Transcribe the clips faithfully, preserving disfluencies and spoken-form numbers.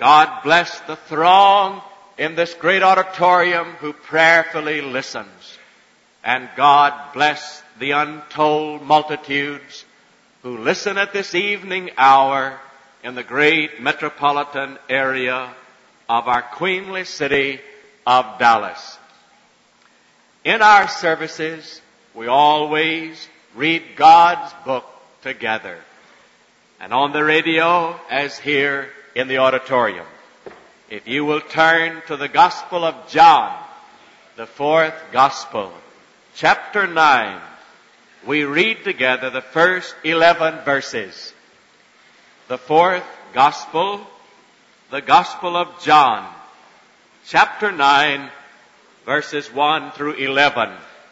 God bless the throng in this great auditorium who prayerfully listens. And God bless the untold multitudes who listen at this evening hour in the great metropolitan area of our queenly city of Dallas. In our services, we always read God's book together. And on the radio, as here in the auditorium. If you will turn to the Gospel of John, the fourth Gospel, chapter nine, we read together the first eleven verses. The fourth Gospel, the Gospel of John, chapter nine, verses one through eleven.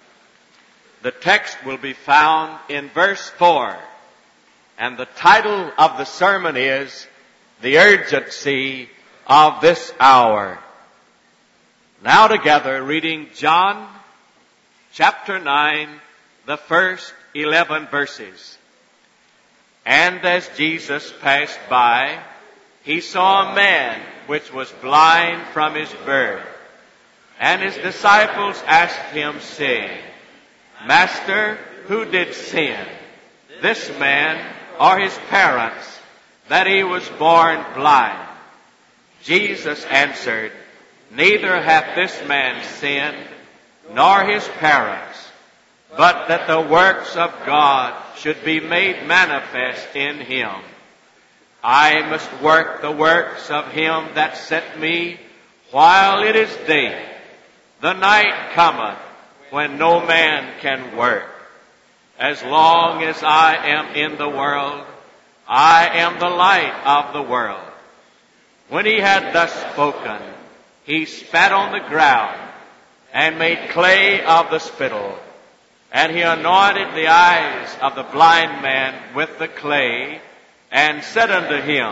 The text will be found in verse four, and the title of the sermon is The Urgency of This Hour. Now together, reading John chapter nine, the first eleven verses. And as Jesus passed by, he saw a man which was blind from his birth. And his disciples asked him, saying, Master, who did sin, this man or his parents, that he was born blind? Jesus answered, Neither hath this man sinned, nor his parents, but that the works of God should be made manifest in him. I must work the works of him that sent me while it is day. The night cometh when no man can work. As long as I am in the world, I am the light of the world. When he had thus spoken, he spat on the ground and made clay of the spittle. And he anointed the eyes of the blind man with the clay, and said unto him,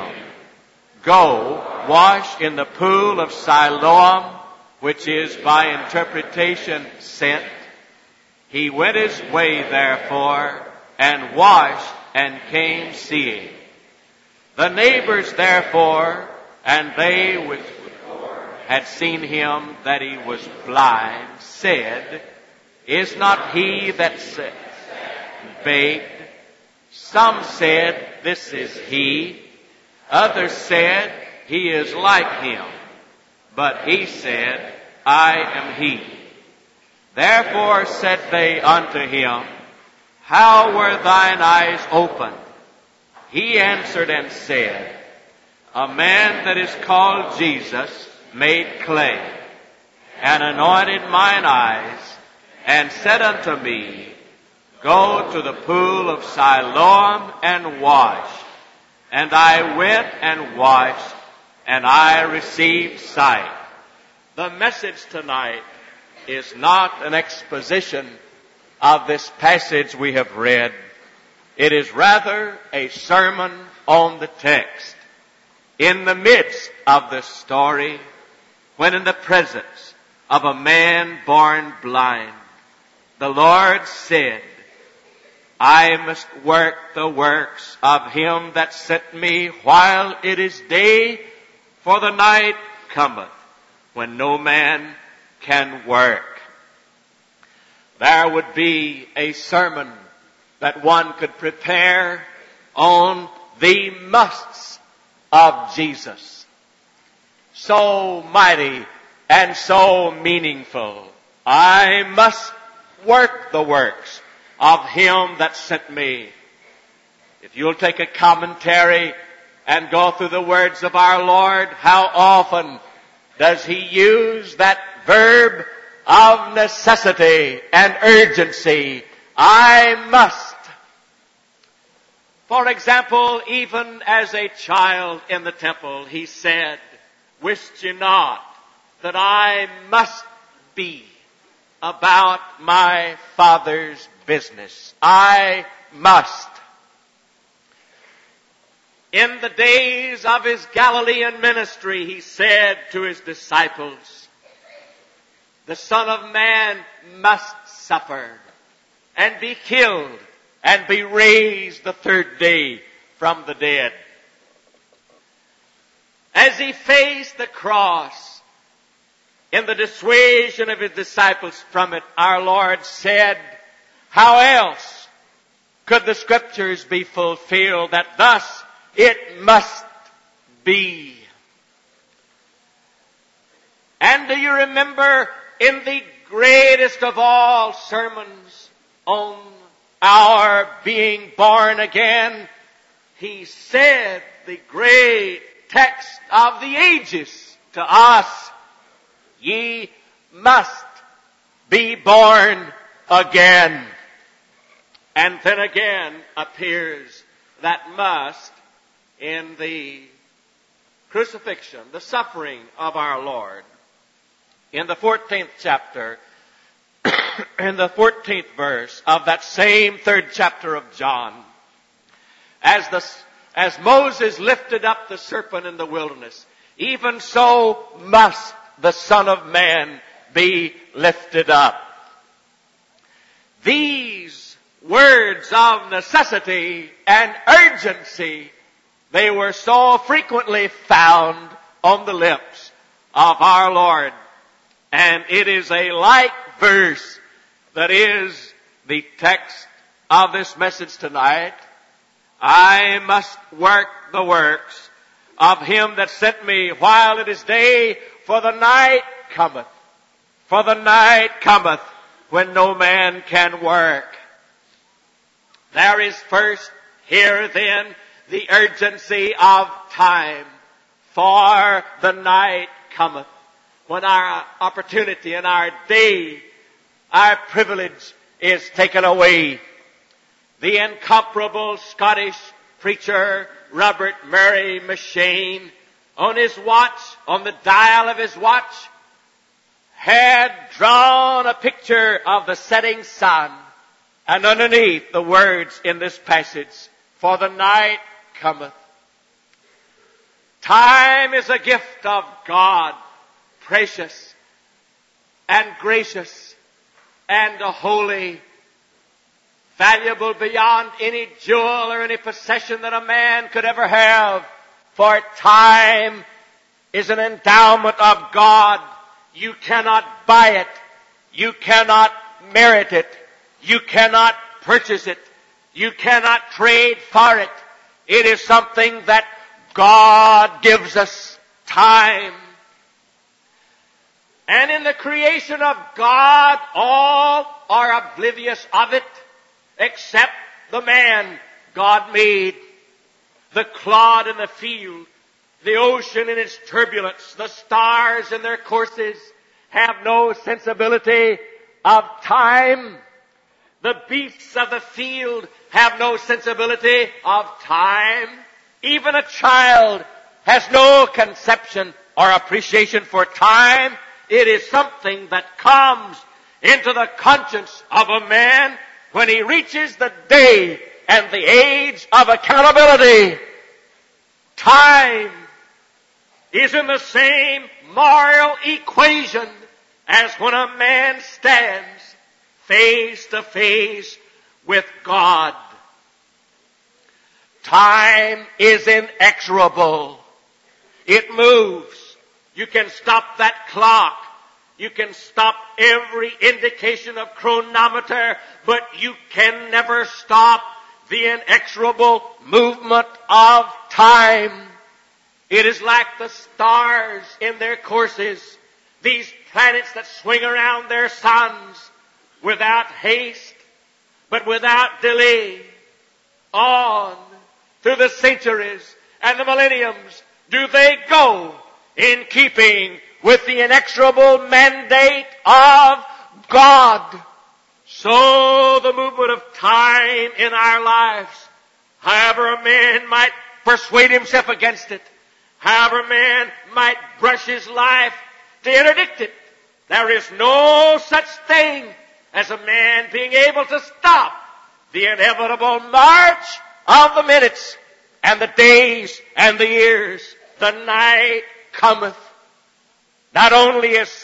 Go, wash in the pool of Siloam, which is by interpretation sent. He went his way therefore, and washed, and came seeing. The neighbors therefore, and they which had seen him that he was blind, said, Is not he that said, begged? Some said, This is he. Others said, He is like him. But he said, I am he. Therefore said they unto him, How were thine eyes opened? He answered and said, A man that is called Jesus made clay, and anointed mine eyes, and said unto me, Go to the pool of Siloam and wash. And I went and washed, and I received sight. The message tonight is not an exposition of this passage we have read. It is rather a sermon on the text. In the midst of the story, when in the presence of a man born blind, the Lord said, I must work the works of him that sent me while it is day, for the night cometh when no man can work. There would be a sermon that one could prepare on the musts of Jesus. So mighty and so meaningful. I must work the works of him that sent me. If you'll take a commentary and go through the words of our Lord, how often does he use that verb of necessity and urgency? I must. For example, even as a child in the temple, he said, Wist ye not that I must be about my Father's business? I must. In the days of his Galilean ministry, he said to his disciples, The Son of Man must suffer and be killed and be raised the third day from the dead. as he faced the cross, in the dissuasion of his disciples from it, our Lord said, how else could the Scriptures be fulfilled that thus it must be? And do you remember in the greatest of all sermons on our being born again, he said the great text of the ages to us, ye must be born again. And then again appears that must in the crucifixion, the suffering of our Lord. In the fourteenth chapter, in the fourteenth verse of that same third chapter of John, as the, as Moses lifted up the serpent in the wilderness, even so must the Son of Man be lifted up. These words of necessity and urgency, they were so frequently found on the lips of our Lord. And it is a like verse that is the text of this message tonight. I must work the works of him that sent me while it is day, for the night cometh. For the night cometh when no man can work. There is first here then the urgency of time. For the night cometh when our opportunity and our day, our privilege is taken away. The incomparable Scottish preacher Robert Murray M'Cheyne, on his watch, on the dial of his watch, had drawn a picture of the setting sun, and underneath the words in this passage, for the night cometh. Time is a gift of God, precious and gracious and holy, valuable beyond any jewel or any possession that a man could ever have. For time is an endowment of God. You cannot buy it. You cannot merit it. You cannot purchase it. You cannot trade for it. It is something that God gives us, time. And in the creation of God, all are oblivious of it, except the man God made. The clod in the field, the ocean in its turbulence, the stars in their courses have no sensibility of time. The beasts of the field have no sensibility of time. Even a child has no conception or appreciation for time. It is something that comes into the conscience of a man when he reaches the day and the age of accountability. Time is in the same moral equation as when a man stands face to face with God. Time is inexorable. It moves. You can stop that clock. You can stop every indication of chronometer, but you can never stop the inexorable movement of time. It is like the stars in their courses, these planets that swing around their suns without haste, but without delay. On through the centuries and the millenniums do they go, in keeping with the inexorable mandate of God. So the movement of time in our lives, however a man might persuade himself against it, however a man might brush his life to interdict it, there is no such thing as a man being able to stop the inevitable march of the minutes and the days and the years. The night cometh. Not only is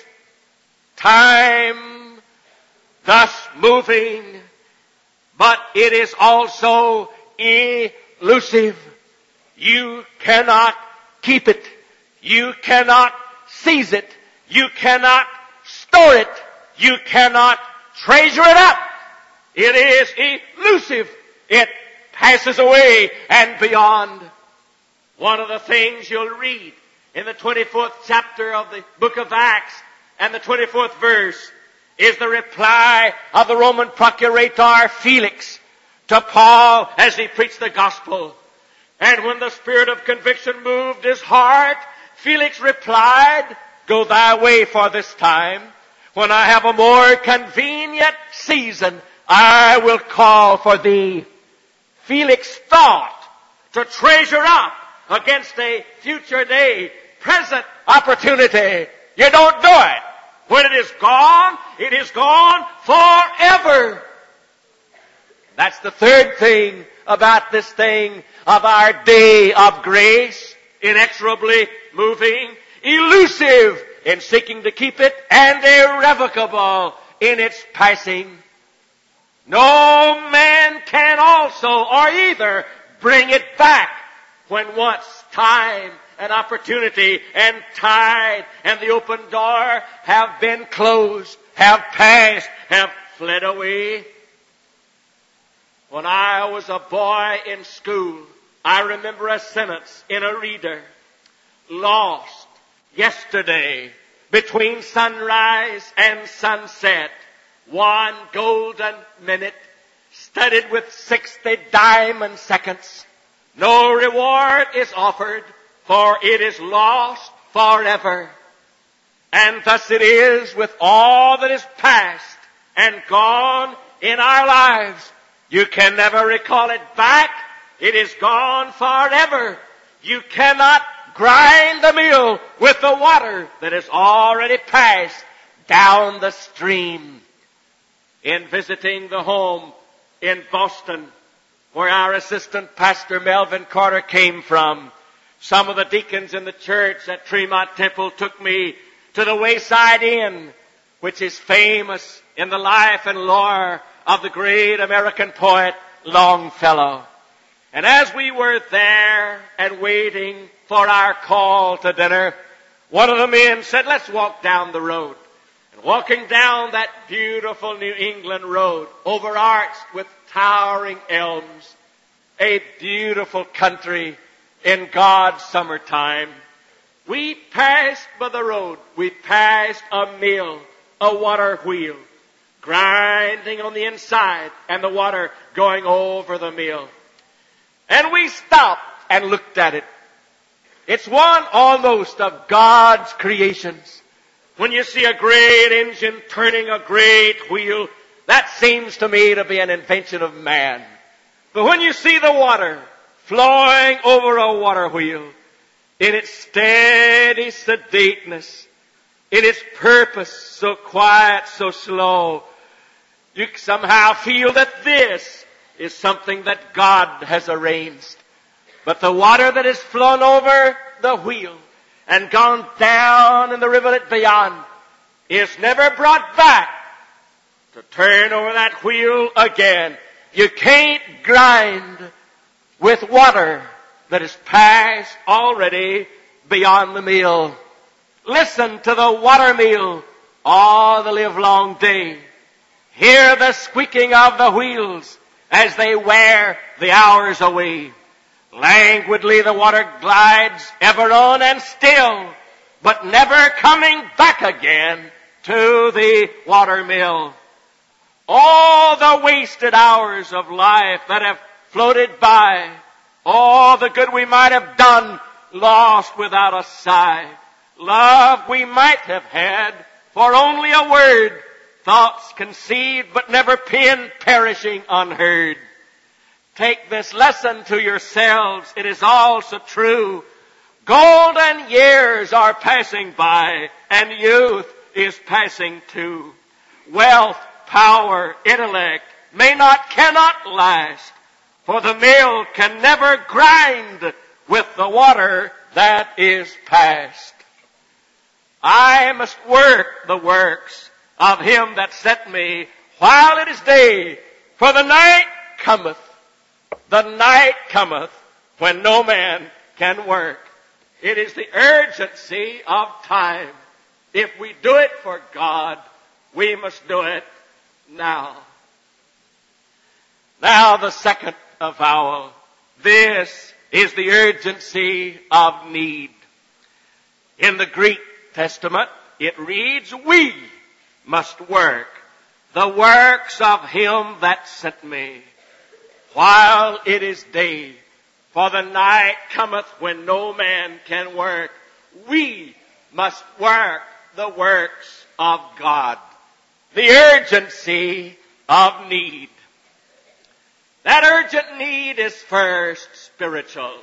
time thus moving, but it is also elusive. You cannot keep it. You cannot seize it. You cannot store it. You cannot treasure it up. It is elusive. It passes away and beyond. One of the things you'll read in the twenty-fourth chapter of the book of Acts and the twenty-fourth verse is the reply of the Roman procurator Felix to Paul as he preached the gospel. And when the spirit of conviction moved his heart, Felix replied, "Go thy way for this time. When I have a more convenient season, I will call for thee." Felix thought to treasure up against a future day, present opportunity. You don't do it. When it is gone, it is gone forever. That's the third thing about this thing of our day of grace. Inexorably moving, elusive in seeking to keep it, and irrevocable in its passing. No man can also or either bring it back when once time and opportunity and tide and the open door have been closed, have passed, have fled away. When I was a boy in school, I remember a sentence in a reader. Lost yesterday between sunrise and sunset, one golden minute studded with sixty diamond seconds. No reward is offered, for it is lost forever. And thus it is with all that is past and gone in our lives. You can never recall it back. It is gone forever. You cannot grind the mill with the water that has already passed down the stream. In visiting the home in Boston, where our assistant pastor Melvin Carter came from, some of the deacons in the church at Tremont Temple took me to the Wayside Inn, which is famous in the life and lore of the great American poet Longfellow. And as we were there and waiting for our call to dinner, one of the men said, "Let's walk down the road." And walking down that beautiful New England road, overarched with towering elms, a beautiful country in God's summertime, we passed by the road. We passed a mill, a water wheel, grinding on the inside and the water going over the mill. And we stopped and looked at it. It's one almost of God's creations. When you see a great engine turning a great wheel, that seems to me to be an invention of man. But when you see the water flowing over a water wheel, in its steady sedateness, in its purpose, so quiet, so slow, you somehow feel that this is something that God has arranged. But the water that has flown over the wheel and gone down in the rivulet beyond is never brought back to turn over that wheel again. You can't grind with water that is passed already beyond the mill. Listen to the water mill all the livelong day. Hear the squeaking of the wheels as they wear the hours away. Languidly the water glides ever on and still, but never coming back again to the water mill. All the wasted hours of life that have floated by, all the good we might have done, lost without a sigh. Love we might have had for only a word, thoughts conceived but never penned, perishing unheard. Take this lesson to yourselves. It is also true. Golden years are passing by, and youth is passing too. Wealth, power, intellect may not, cannot last, for the mill can never grind with the water that is past. I must work the works of him that sent me while it is day, for the night cometh. The night cometh when no man can work. It is the urgency of time. If we do it for God, we must do it now. Now the second avowal. This is the urgency of need. In the Greek Testament, it reads, we must work the works of him that sent me while it is day. For the night cometh when no man can work. We must work the works of God. The urgency of need. That urgent need is first spiritual.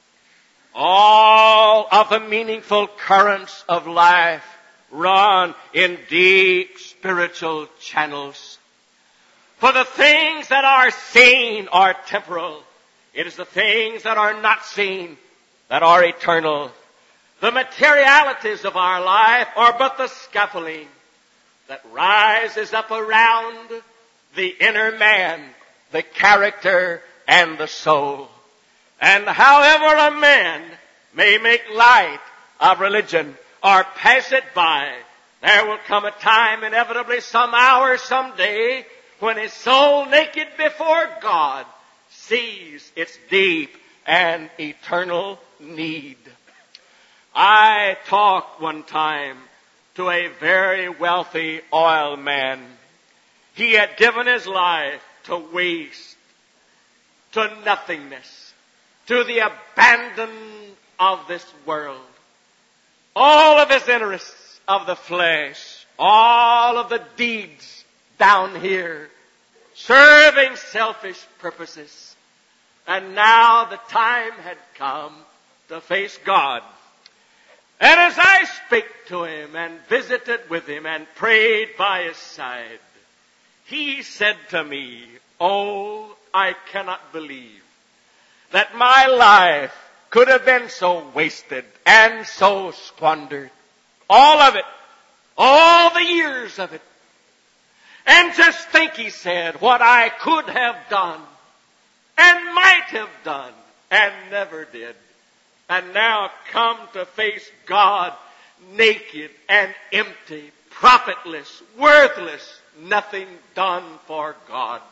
All of the meaningful currents of life run in deep spiritual channels. For the things that are seen are temporal. It is the things that are not seen that are eternal. The materialities of our life are but the scaffolding that rises up around the inner man, the character, and the soul. And however a man may make light of religion or pass it by, there will come a time, inevitably some hour, some day, when his soul, naked before God, sees its deep and eternal need. I talked one time to a very wealthy oil man. He had given his life to waste, to nothingness, to the abandon of this world. All of his interests of the flesh, all of the deeds down here, serving selfish purposes. And now the time had come to face God. And as I spake to him and visited with him and prayed by his side, he said to me, "Oh, I cannot believe that my life could have been so wasted and so squandered. All of it. All the years of it. And just think," he said, "what I could have done and might have done and never did. And now come to face God naked and empty, profitless, worthless, nothing done for God."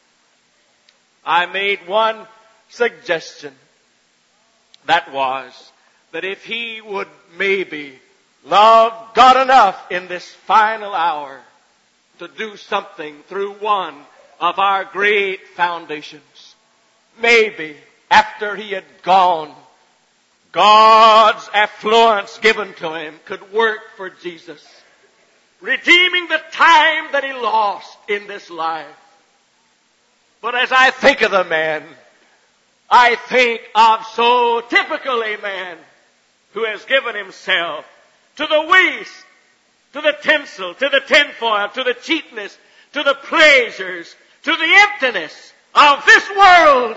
I made one suggestion. That was that if he would maybe love God enough in this final hour to do something through one of our great foundations, maybe after he had gone, God's affluence given to him could work for Jesus, redeeming the time that he lost in this life. But as I think of the man, I think of so typical a man who has given himself to the waste, to the tinsel, to the tinfoil, to the cheapness, to the pleasures, to the emptiness of this world.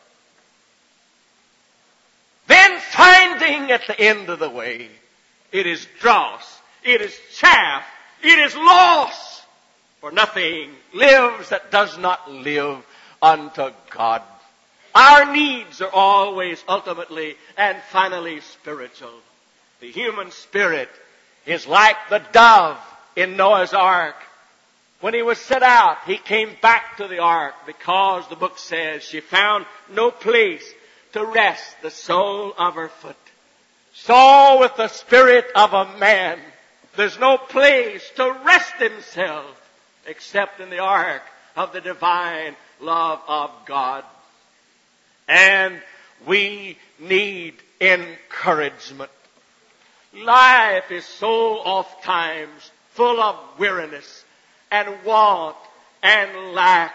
Then finding at the end of the way, it is dross, it is chaff, it is loss. For nothing lives that does not live unto God. Our needs are always ultimately and finally spiritual. The human spirit is like the dove in Noah's ark. When he was set out, he came back to the ark because the book says she found no place to rest the sole of her foot. So with the spirit of a man, there's no place to rest himself except in the ark of the divine love of God. And we need encouragement. Life is so oft times full of weariness and want and lack.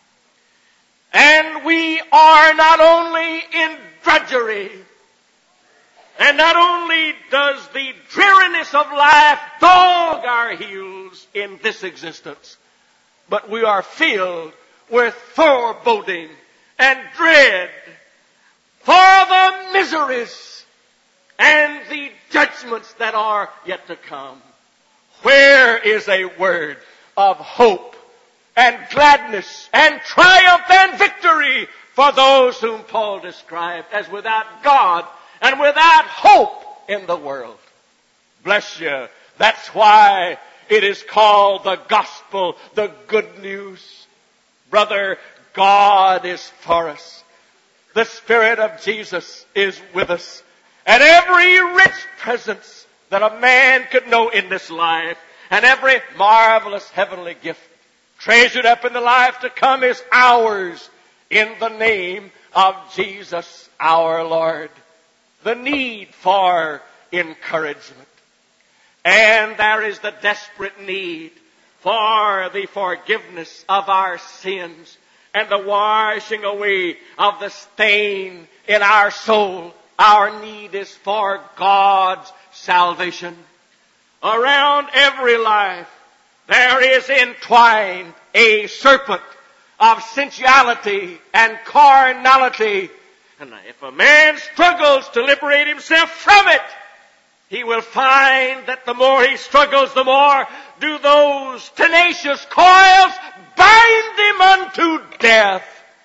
And we are not only in drudgery, and not only does the dreariness of life dog our heels in this existence, but we are filled with foreboding and dread for the miseries and the judgments that are yet to come. Where is a word of hope and gladness and triumph and victory for those whom Paul described as without God and without hope in the world. Bless you. That's why it is called the gospel, the good news. Brother, God is for us. The Spirit of Jesus is with us. And every rich presence that a man could know in this life, and every marvelous heavenly gift treasured up in the life to come is ours in the name of Jesus our Lord. The need for encouragement. And there is the desperate need for the forgiveness of our sins and the washing away of the stain in our soul. Our need is for God's salvation. Around every life there is entwined a serpent of sensuality and carnality. And if a man struggles to liberate himself from it, he will find that the more he struggles, the more do those tenacious coils bind him unto death.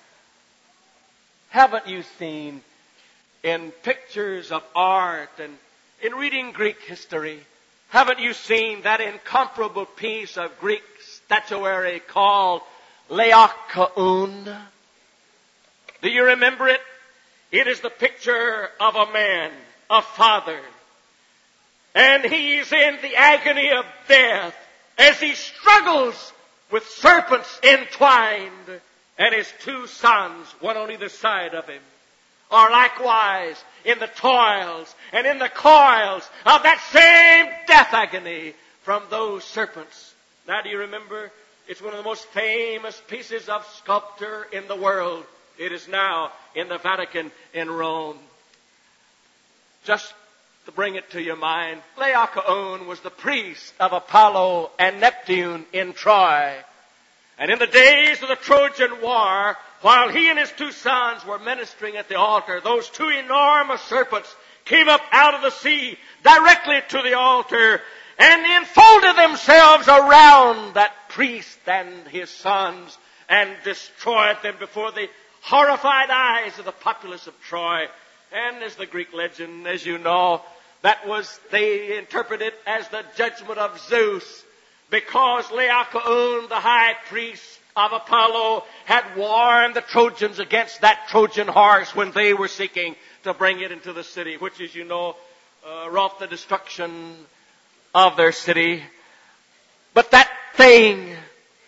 Haven't you seen in pictures of art and in reading Greek history, haven't you seen that incomparable piece of Greek statuary called Laocoon? Do you remember it? It is the picture of a man, a father, and he's in the agony of death as he struggles with serpents entwined, and his two sons, one on either side of him, are likewise in the toils and in the coils of that same death agony from those serpents. Now, do you remember? It's one of the most famous pieces of sculpture in the world. It is now in the Vatican in Rome. Just to bring it to your mind, Laocoon was the priest of Apollo and Neptune in Troy. And in the days of the Trojan War, while he and his two sons were ministering at the altar, those two enormous serpents came up out of the sea directly to the altar and enfolded themselves around that priest and his sons and destroyed them before the horrified eyes of the populace of Troy. And as the Greek legend, as you know, that was, they interpreted as the judgment of Zeus, because Laocoon, the high priest of Apollo, had warned the Trojans against that Trojan horse when they were seeking to bring it into the city, which, as you know, uh, wrought the destruction of their city. But that thing,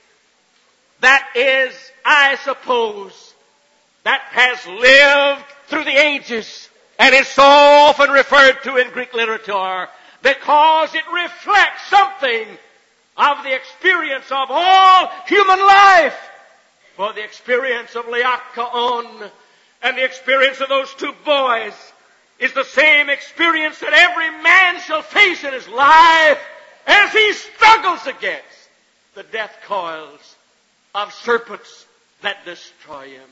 that is, I suppose, that has lived through the ages and is so often referred to in Greek literature because it reflects something of the experience of all human life. For the experience of Laocoon and the experience of those two boys is the same experience that every man shall face in his life as he struggles against the death coils of serpents that destroy him.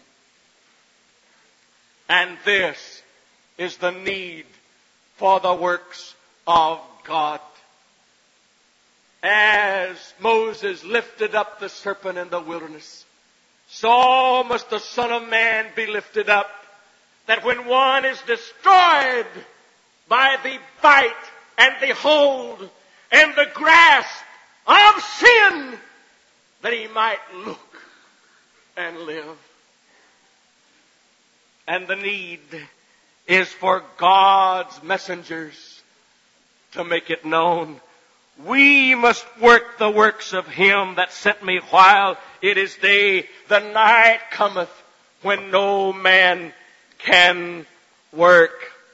And this is the need for the works of God. As Moses lifted up the serpent in the wilderness, so must the Son of Man be lifted up, that when one is destroyed by the bite and the hold and the grasp of sin, that he might look and live. And the need is for God's messengers to make it known. We must work the works of him that sent me while it is day. The night cometh when no man can work.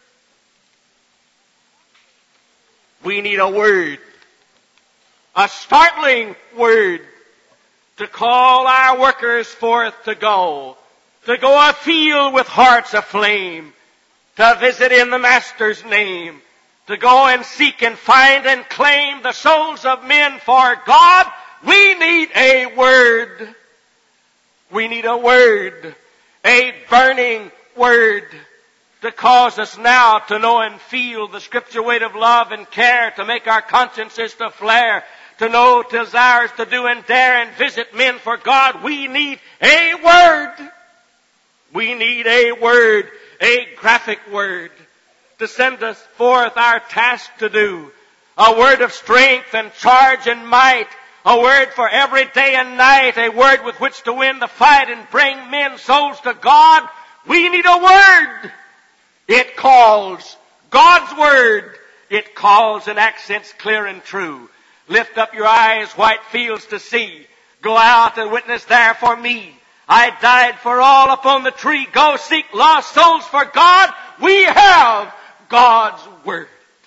We need a word, a startling word, to call our workers forth to go, to go afield with hearts aflame, to visit in the Master's name, to go and seek and find and claim the souls of men for God. We need a word. We need a word, a burning word, to cause us now to know and feel the Scripture weight of love and care, to make our consciences to flare, to know desires to do and dare and visit men for God. We need a word. We need a word, a graphic word, to send us forth our task to do. A word of strength and charge and might. A word for every day and night. A word with which to win the fight and bring men's souls to God. We need a word. It calls. God's word. It calls in accents clear and true. Lift up your eyes, white fields to see. Go out and witness there for me. I died for all upon the tree. Go seek lost souls for God. We have God's word.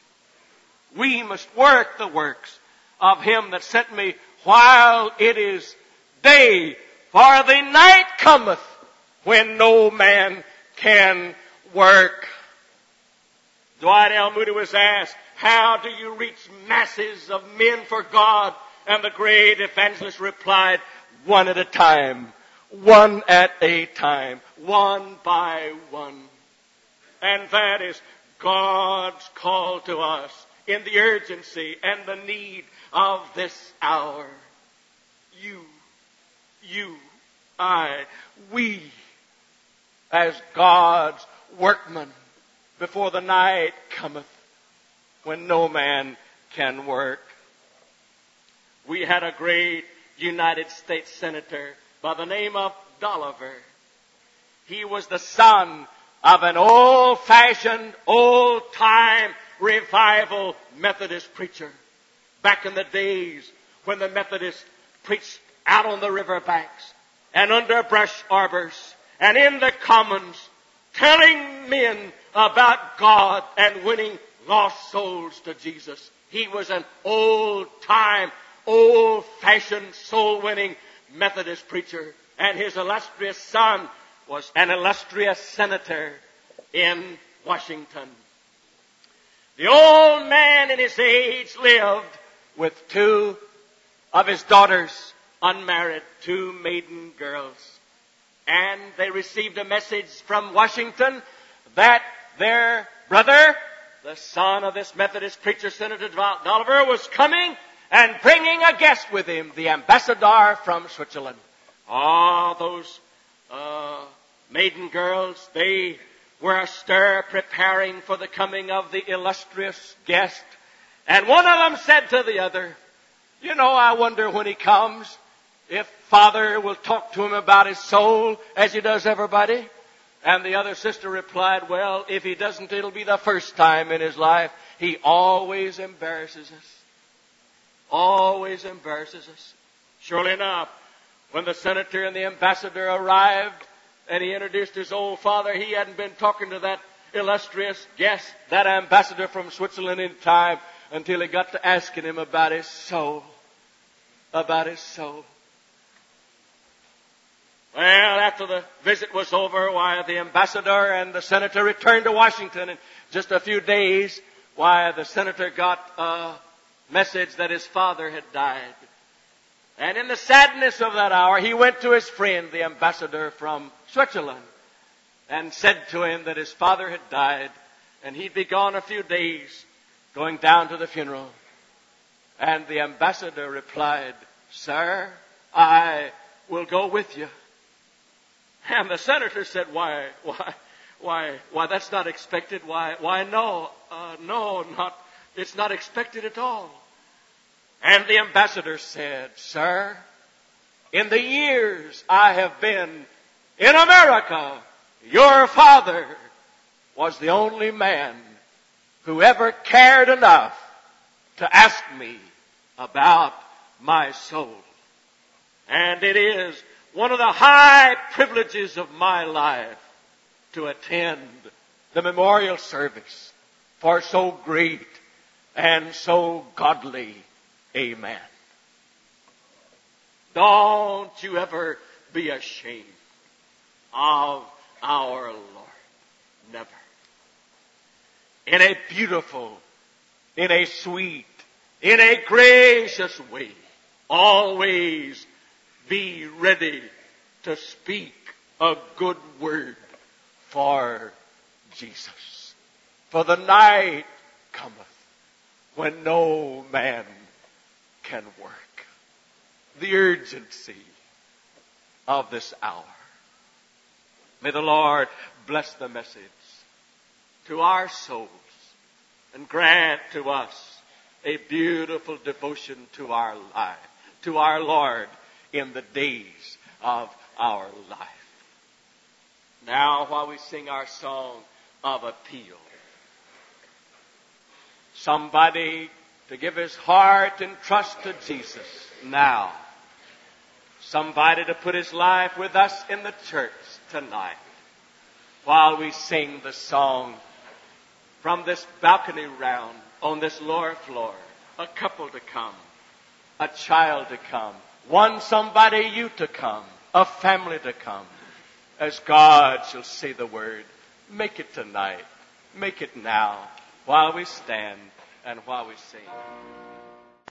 We must work the works of Him that sent me while it is day. For the night cometh when no man can work. Dwight L. Moody was asked, how do you reach masses of men for God? And the great evangelist replied, one at a time. One at a time. One by one. And that is God's call to us in the urgency and the need of this hour. You, you, I, we, as God's workmen, before the night cometh when no man can work. We had a great United States Senator by the name of Dolliver. He was the son of an old-fashioned, old-time revival Methodist preacher. Back in the days when the Methodists preached out on the riverbanks and under brush arbors and in the commons, telling men about God and winning lost souls to Jesus. He was an old-time, old-fashioned, soul-winning Methodist preacher. And his illustrious son was an illustrious senator in Washington. The old man in his age lived with two of his daughters unmarried, two maiden girls. And they received a message from Washington that their brother, the son of this Methodist preacher, Senator Dolliver, was coming and bringing a guest with him, the ambassador from Switzerland. Ah, those uh, maiden girls, they were astir preparing for the coming of the illustrious guest. And one of them said to the other, you know, I wonder when he comes if Father will talk to him about his soul as he does everybody. And the other sister replied, well, if he doesn't, it'll be the first time in his life. He always embarrasses us. Always embarrasses us. Surely enough, when the senator and the ambassador arrived and he introduced his old father, he hadn't been talking to that illustrious guest, that ambassador from Switzerland, in time until he got to asking him about his soul. About his soul. Well, after the visit was over, why, the ambassador and the senator returned to Washington. In just a few days, why, the senator got a message that his father had died. And in the sadness of that hour, he went to his friend, the ambassador from Switzerland, and said to him that his father had died, and he'd be gone a few days, going down to the funeral. And the ambassador replied, sir, I will go with you. And the senator said, why, why, why, why, that's not expected. Why, why, no, uh, no, not, it's not expected at all. And the ambassador said, sir, in the years I have been in America, your father was the only man who ever cared enough to ask me about my soul. And it is one of the high privileges of my life to attend the memorial service for so great and so godly a man. Don't you ever be ashamed of our Lord. Never. In a beautiful, in a sweet, in a gracious way, always be ready to speak a good word for Jesus. For the night cometh when no man can work. The urgency of this hour. May the Lord bless the message to our souls and grant to us a beautiful devotion to our life, to our Lord in the days of our life. Now, while we sing our song of appeal, somebody to give his heart and trust to Jesus now. Somebody to put his life with us in the church tonight while we sing the song from this balcony round on this lower floor. A couple to come, a child to come, one somebody you to come, a family to come. As God shall say the word, make it tonight, make it now, while we stand and while we sing.